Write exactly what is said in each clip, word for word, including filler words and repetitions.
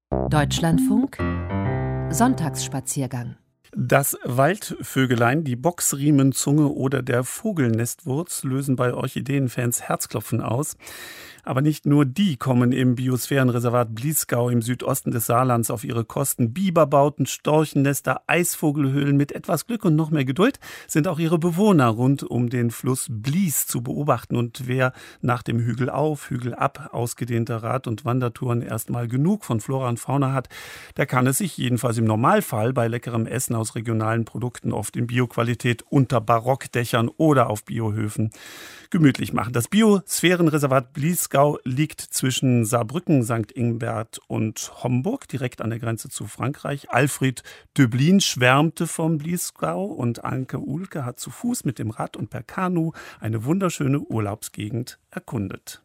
Deutschlandfunk Sonntagsspaziergang. Das Waldvögelein, die Bocksriemenzunge oder der Vogelnestwurz lösen bei Orchideenfans Herzklopfen aus. Aber nicht nur die kommen im Biosphärenreservat Bliesgau im Südosten des Saarlands auf ihre Kosten. Biberbauten, Storchennester, Eisvogelhöhlen. Mit etwas Glück und noch mehr Geduld sind auch ihre Bewohner rund um den Fluss Blies zu beobachten. Und wer nach dem Hügel auf, Hügel ab ausgedehnter Rad- und Wandertouren erstmal genug von Flora und Fauna hat, der kann es sich jedenfalls im Normalfall bei leckerem Essen aus regionalen Produkten, oft in Bioqualität, unter Barockdächern oder auf Biohöfen gemütlich machen. Das Biosphärenreservat Bliesgau liegt zwischen Saarbrücken, Sankt Ingbert und Homburg, direkt an der Grenze zu Frankreich. Alfred Döblin schwärmte vom Bliesgau und Anke Uhlke hat zu Fuß mit dem Rad und per Kanu eine wunderschöne Urlaubsgegend erkundet.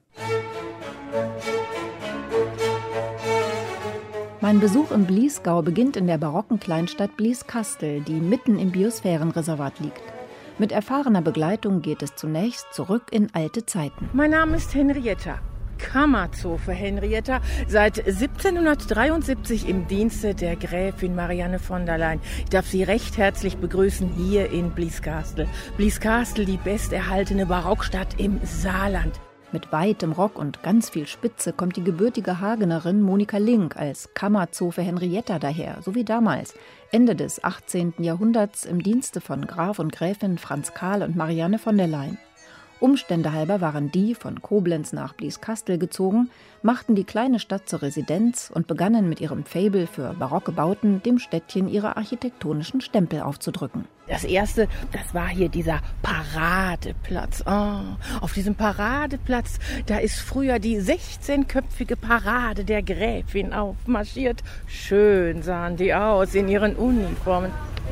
Mein Besuch im Bliesgau beginnt in der barocken Kleinstadt Blieskastel, die mitten im Biosphärenreservat liegt. Mit erfahrener Begleitung geht es zunächst zurück in alte Zeiten. Mein Name ist Henrietta, Kammerzofe Henrietta, seit siebzehnhundertdreiundsiebzig im Dienste der Gräfin Marianne von der Leyen. Ich darf Sie recht herzlich begrüßen hier in Blieskastel. Blieskastel, die besterhaltene Barockstadt im Saarland. Mit weitem Rock und ganz viel Spitze kommt die gebürtige Hagenerin Monika Link als Kammerzofe Henrietta daher, so wie damals, Ende des achtzehnten Jahrhunderts im Dienste von Graf und Gräfin Franz Karl und Marianne von der Leyen. Umstände halber waren die von Koblenz nach Blieskastel gezogen, machten die kleine Stadt zur Residenz und begannen mit ihrem Faible für barocke Bauten dem Städtchen ihre architektonischen Stempel aufzudrücken. Das erste, das war hier dieser Paradeplatz. Oh, auf diesem Paradeplatz, da ist früher die sechzehnköpfige Parade der Gräfin aufmarschiert. Schön sahen die aus in ihren Uniformen.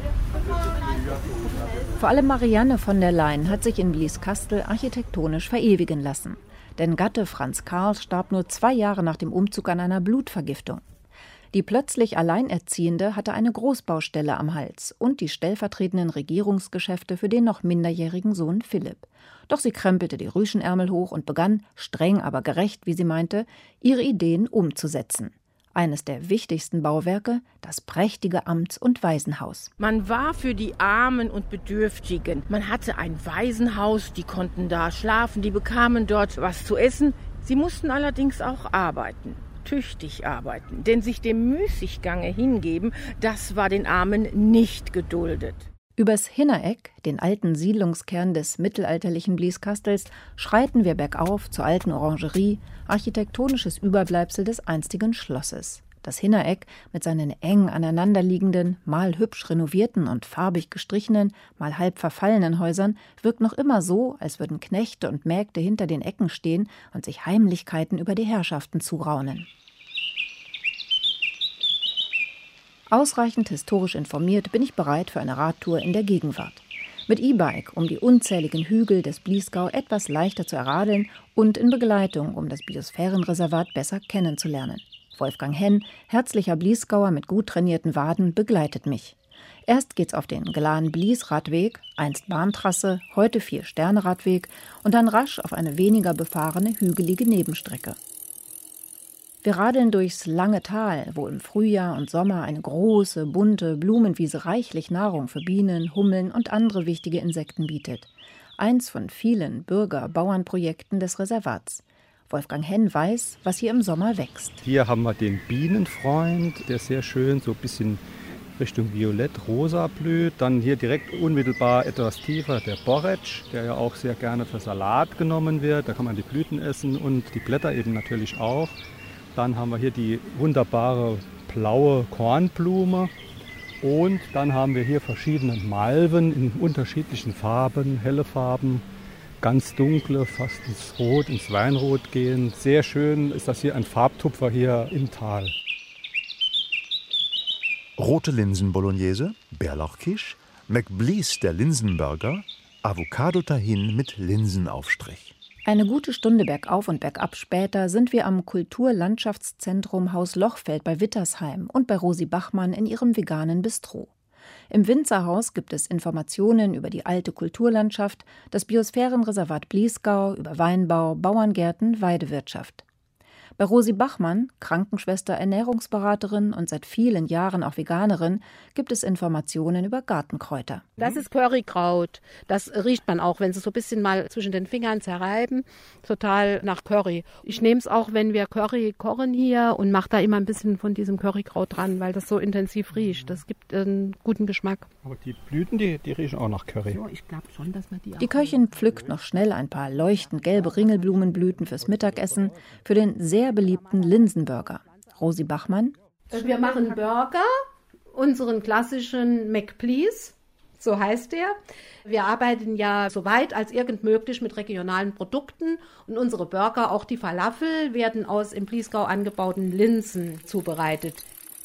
Vor allem Marianne von der Leyen hat sich in Blieskastel architektonisch verewigen lassen. Denn Gatte Franz Karl starb nur zwei Jahre nach dem Umzug an einer Blutvergiftung. Die plötzlich Alleinerziehende hatte eine Großbaustelle am Hals und die stellvertretenden Regierungsgeschäfte für den noch minderjährigen Sohn Philipp. Doch sie krempelte die Rüschenärmel hoch und begann, streng aber gerecht, wie sie meinte, ihre Ideen umzusetzen. Eines der wichtigsten Bauwerke, das prächtige Amts- und Waisenhaus. Man war für die Armen und Bedürftigen. Man hatte ein Waisenhaus, die konnten da schlafen, die bekamen dort was zu essen. Sie mussten allerdings auch arbeiten, tüchtig arbeiten. Denn sich dem Müßiggange hingeben, das war den Armen nicht geduldet. Übers Hinnereck, den alten Siedlungskern des mittelalterlichen Blieskastels, schreiten wir bergauf zur alten Orangerie, architektonisches Überbleibsel des einstigen Schlosses. Das Hinnereck mit seinen eng aneinanderliegenden, mal hübsch renovierten und farbig gestrichenen, mal halb verfallenen Häusern wirkt noch immer so, als würden Knechte und Mägde hinter den Ecken stehen und sich Heimlichkeiten über die Herrschaften zuraunen. Ausreichend historisch informiert bin ich bereit für eine Radtour in der Gegenwart. Mit E-Bike, um die unzähligen Hügel des Bliesgau etwas leichter zu erradeln und in Begleitung, um das Biosphärenreservat besser kennenzulernen. Wolfgang Henn, herzlicher Bliesgauer mit gut trainierten Waden, begleitet mich. Erst geht's auf den Glan-Blies-Radweg, einst Bahntrasse, heute Vier-Sterne-Radweg und dann rasch auf eine weniger befahrene, hügelige Nebenstrecke. Wir radeln durchs lange Tal, wo im Frühjahr und Sommer eine große, bunte Blumenwiese reichlich Nahrung für Bienen, Hummeln und andere wichtige Insekten bietet. Eins von vielen Bürger-Bauernprojekten des Reservats. Wolfgang Henn weiß, was hier im Sommer wächst. Hier haben wir den Bienenfreund, der sehr schön so ein bisschen Richtung Violett-Rosa blüht. Dann hier direkt unmittelbar etwas tiefer der Borretsch, der ja auch sehr gerne für Salat genommen wird. Da kann man die Blüten essen und die Blätter eben natürlich auch. Dann haben wir hier die wunderbare blaue Kornblume und dann haben wir hier verschiedene Malven in unterschiedlichen Farben, helle Farben, ganz dunkle, fast ins Rot, ins Weinrot gehen. Sehr schön ist das hier ein Farbtupfer hier im Tal. Rote Linsen-Bolognese, Bärlauchkisch, McBlees der Linsenburger, Avocado-Tahin mit Linsenaufstrich. Eine gute Stunde bergauf und bergab später sind wir am Kulturlandschaftszentrum Haus Lochfeld bei Wittersheim und bei Rosi Bachmann in ihrem veganen Bistro. Im Winzerhaus gibt es Informationen über die alte Kulturlandschaft, das Biosphärenreservat Bliesgau, über Weinbau, Bauerngärten, Weidewirtschaft. Bei Rosi Bachmann, Krankenschwester, Ernährungsberaterin und seit vielen Jahren auch Veganerin, gibt es Informationen über Gartenkräuter. Das ist Currykraut. Das riecht man auch, wenn Sie so ein bisschen mal zwischen den Fingern zerreiben. Total nach Curry. Ich nehme es auch, wenn wir Curry kochen hier und mache da immer ein bisschen von diesem Currykraut dran, weil das so intensiv riecht. Das gibt einen guten Geschmack. Aber die Blüten, die, die riechen auch nach Curry. So, ich glaube schon, dass man die Die Köchin pflückt noch schnell ein paar leuchtend gelbe Ringelblumenblüten fürs Mittagessen, für den sehr beliebten Linsenburger. Rosi Bachmann: Wir machen Burger, unseren klassischen McPlease, so heißt der. Wir arbeiten ja so weit als irgend möglich mit regionalen Produkten und unsere Burger, auch die Falafel, werden aus im Bliesgau angebauten Linsen zubereitet.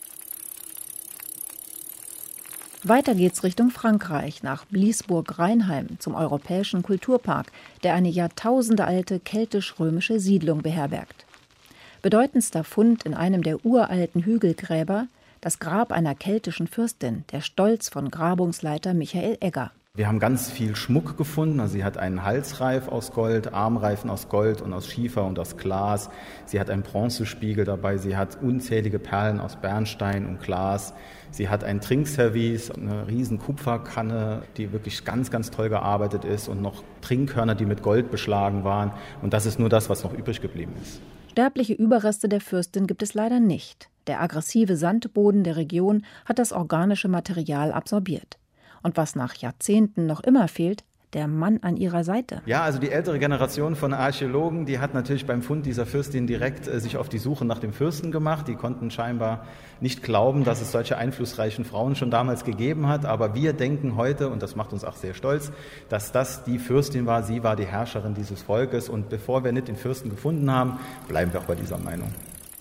Weiter geht's Richtung Frankreich, nach Bliesburg-Rheinheim, zum Europäischen Kulturpark, der eine jahrtausendealte keltisch-römische Siedlung beherbergt. Bedeutendster Fund in einem der uralten Hügelgräber: das Grab einer keltischen Fürstin, der Stolz von Grabungsleiter Michael Egger. Wir haben ganz viel Schmuck gefunden. Also sie hat einen Halsreif aus Gold, Armreifen aus Gold und aus Schiefer und aus Glas. Sie hat einen Bronzespiegel dabei. Sie hat unzählige Perlen aus Bernstein und Glas. Sie hat ein Trinkservice, eine riesen Kupferkanne, die wirklich ganz, ganz toll gearbeitet ist, und noch Trinkhörner, die mit Gold beschlagen waren. Und das ist nur das, was noch übrig geblieben ist. Sterbliche Überreste der Fürstin gibt es leider nicht. Der aggressive Sandboden der Region hat das organische Material absorbiert. Und was nach Jahrzehnten noch immer fehlt: der Mann an ihrer Seite. Ja, also die ältere Generation von Archäologen, die hat natürlich beim Fund dieser Fürstin direkt äh, sich auf die Suche nach dem Fürsten gemacht. Die konnten scheinbar nicht glauben, dass es solche einflussreichen Frauen schon damals gegeben hat. Aber wir denken heute, und das macht uns auch sehr stolz, dass das die Fürstin war. Sie war die Herrscherin dieses Volkes. Und bevor wir nicht den Fürsten gefunden haben, bleiben wir auch bei dieser Meinung.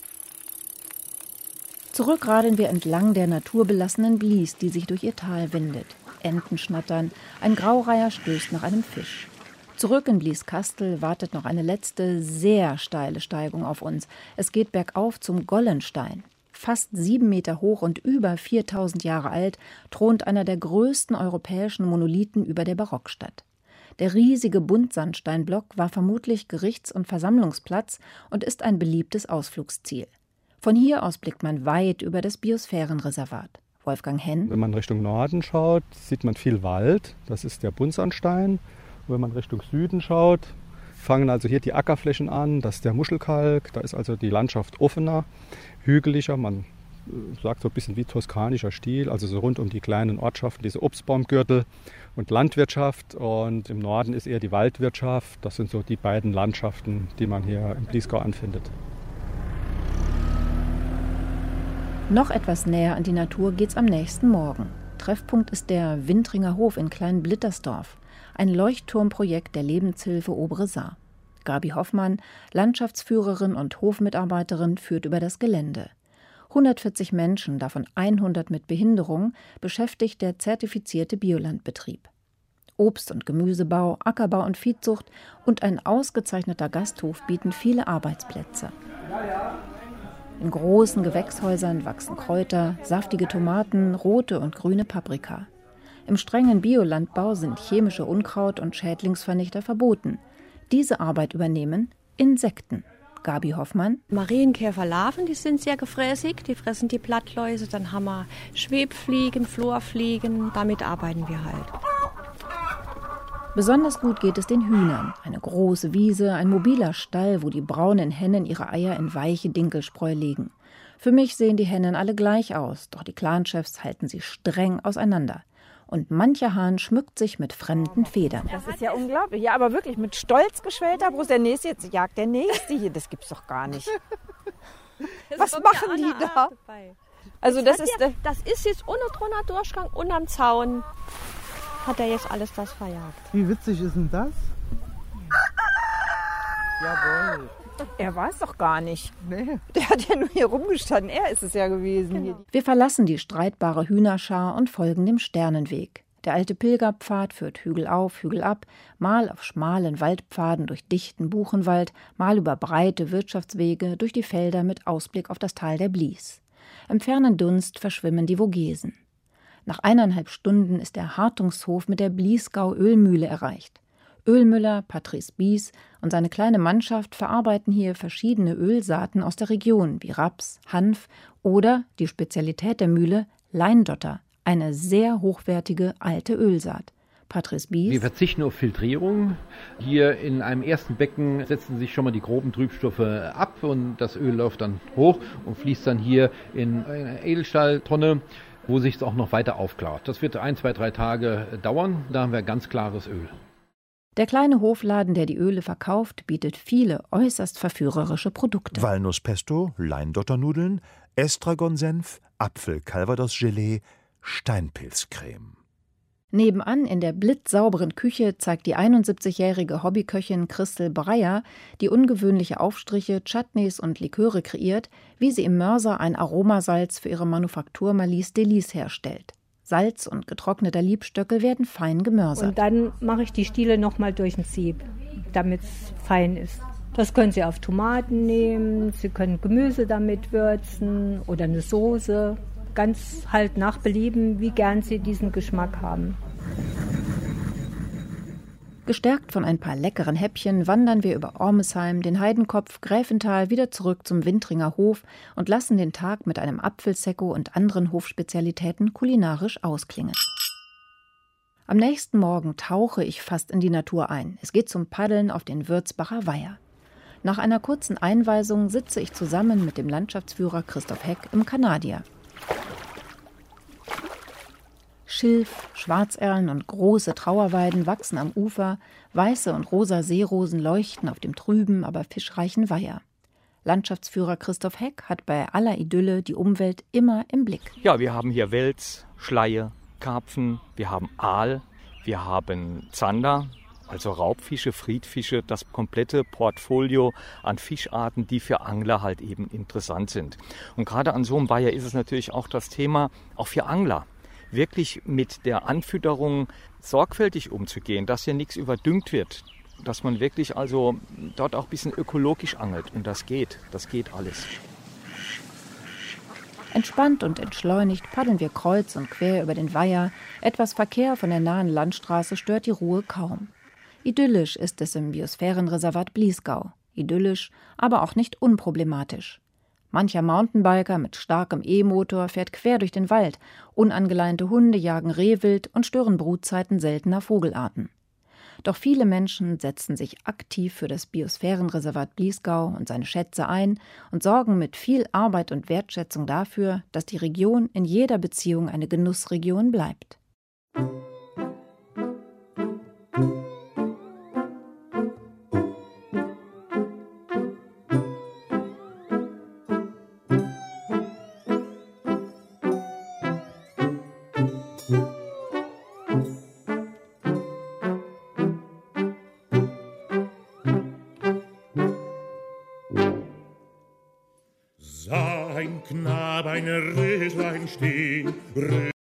Zurück radeln wir entlang der naturbelassenen Blies, die sich durch ihr Tal windet. Enten schnattern, ein Graureiher stößt nach einem Fisch. Zurück in Blieskastel wartet noch eine letzte, sehr steile Steigung auf uns. Es geht bergauf zum Gollenstein. Fast sieben Meter hoch und über viertausend Jahre alt, thront einer der größten europäischen Monolithen über der Barockstadt. Der riesige Buntsandsteinblock war vermutlich Gerichts- und Versammlungsplatz und ist ein beliebtes Ausflugsziel. Von hier aus blickt man weit über das Biosphärenreservat. Wolfgang Henn: Wenn man Richtung Norden schaut, sieht man viel Wald. Das ist der Buntsandstein. Und wenn man Richtung Süden schaut, fangen also hier die Ackerflächen an. Das ist der Muschelkalk. Da ist also die Landschaft offener, hügeliger. Man sagt so ein bisschen wie toskanischer Stil. Also so rund um die kleinen Ortschaften, diese Obstbaumgürtel und Landwirtschaft. Und im Norden ist eher die Waldwirtschaft. Das sind so die beiden Landschaften, die man hier im Bliesgau anfindet. Noch etwas näher an die Natur geht's am nächsten Morgen. Treffpunkt ist der Wintringer Hof in Kleinblittersdorf, ein Leuchtturmprojekt der Lebenshilfe Obere Saar. Gabi Hoffmann, Landschaftsführerin und Hofmitarbeiterin, führt über das Gelände. hundertvierzig Menschen, davon hundert mit Behinderung, beschäftigt der zertifizierte Biolandbetrieb. Obst- und Gemüsebau, Ackerbau und Viehzucht und ein ausgezeichneter Gasthof bieten viele Arbeitsplätze. In großen Gewächshäusern wachsen Kräuter, saftige Tomaten, rote und grüne Paprika. Im strengen Biolandbau sind chemische Unkraut- und Schädlingsvernichter verboten. Diese Arbeit übernehmen Insekten. Gabi Hoffmann: Marienkäferlarven, die sind sehr gefräßig, die fressen die Blattläuse. Dann haben wir Schwebfliegen, Florfliegen, damit arbeiten wir halt. Besonders gut geht es den Hühnern. Eine große Wiese, ein mobiler Stall, wo die braunen Hennen ihre Eier in weiche Dinkelspreu legen. Für mich sehen die Hennen alle gleich aus, doch die Clanchefs halten sie streng auseinander. Und mancher Hahn schmückt sich mit fremden Federn. Das ist ja unglaublich. Ja, aber wirklich mit stolz geschwellter Brust. Der nächste jetzt jagt der nächste hier. Das gibt's doch gar nicht. Was machen die da? Also das ist, ja, das ist jetzt ohne drunter Durchgang, unterm Zaun hat er jetzt alles das verjagt. Wie witzig ist denn das? Jawohl. Er war es doch gar nicht. Nee. Der hat ja nur hier rumgestanden. Er ist es ja gewesen. Genau. Hier. Wir verlassen die streitbare Hühnerschar und folgen dem Sternenweg. Der alte Pilgerpfad führt Hügel auf, Hügel ab, mal auf schmalen Waldpfaden durch dichten Buchenwald, mal über breite Wirtschaftswege durch die Felder mit Ausblick auf das Tal der Blies. Im fernen Dunst verschwimmen die Vogesen. Nach eineinhalb Stunden ist der Hartungshof mit der Bliesgau-Ölmühle erreicht. Ölmüller Patrice Bies und seine kleine Mannschaft verarbeiten hier verschiedene Ölsaaten aus der Region, wie Raps, Hanf oder, die Spezialität der Mühle, Leindotter, eine sehr hochwertige alte Ölsaat. Patrice Bies: Wir verzichten auf Filtrierung. Hier in einem ersten Becken setzen sich schon mal die groben Trübstoffe ab und das Öl läuft dann hoch und fließt dann hier in eine Edelstahltonne, wo sich es auch noch weiter aufklart. Das wird ein, zwei, drei Tage dauern. Da haben wir ganz klares Öl. Der kleine Hofladen, der die Öle verkauft, bietet viele äußerst verführerische Produkte. Walnusspesto, Leindotternudeln, Estragonsenf, Apfel-Calvados-Gelee, Steinpilzcreme. Nebenan in der blitzsauberen Küche zeigt die einundsiebzigjährige Hobbyköchin Christel Breyer, die ungewöhnliche Aufstriche, Chutneys und Liköre kreiert, wie sie im Mörser ein Aromasalz für ihre Manufaktur Malise Delice herstellt. Salz und getrockneter Liebstöckel werden fein gemörsert. Und dann mache ich die Stiele nochmal durch ein Sieb, damit es fein ist. Das können Sie auf Tomaten nehmen, Sie können Gemüse damit würzen oder eine Soße. Ganz halt nach Belieben, wie gern Sie diesen Geschmack haben. Gestärkt von ein paar leckeren Häppchen wandern wir über Ormesheim, den Heidenkopf, Gräfental wieder zurück zum Wintringer Hof und lassen den Tag mit einem Apfelsekko und anderen Hofspezialitäten kulinarisch ausklingen. Am nächsten Morgen tauche ich fast in die Natur ein. Es geht zum Paddeln auf den Würzbacher Weiher. Nach einer kurzen Einweisung sitze ich zusammen mit dem Landschaftsführer Christoph Heck im Kanadier. Schilf, Schwarzerlen und große Trauerweiden wachsen am Ufer, weiße und rosa Seerosen leuchten auf dem trüben, aber fischreichen Weiher. Landschaftsführer Christoph Heck hat bei aller Idylle die Umwelt immer im Blick. Ja, wir haben hier Wels, Schleie, Karpfen, wir haben Aal, wir haben Zander, also Raubfische, Friedfische, das komplette Portfolio an Fischarten, die für Angler halt eben interessant sind. Und gerade an so einem Weiher ist es natürlich auch das Thema, auch für Angler, wirklich mit der Anfütterung sorgfältig umzugehen, dass hier nichts überdüngt wird, dass man wirklich also dort auch ein bisschen ökologisch angelt. Und das geht, das geht alles. Entspannt und entschleunigt paddeln wir kreuz und quer über den Weiher. Etwas Verkehr von der nahen Landstraße stört die Ruhe kaum. Idyllisch ist es im Biosphärenreservat Bliesgau. Idyllisch, aber auch nicht unproblematisch. Mancher Mountainbiker mit starkem E-Motor fährt quer durch den Wald. Unangeleinte Hunde jagen Rehwild und stören Brutzeiten seltener Vogelarten. Doch viele Menschen setzen sich aktiv für das Biosphärenreservat Bliesgau und seine Schätze ein und sorgen mit viel Arbeit und Wertschätzung dafür, dass die Region in jeder Beziehung eine Genussregion bleibt. Sah ein Knabe ein Röslein stehen,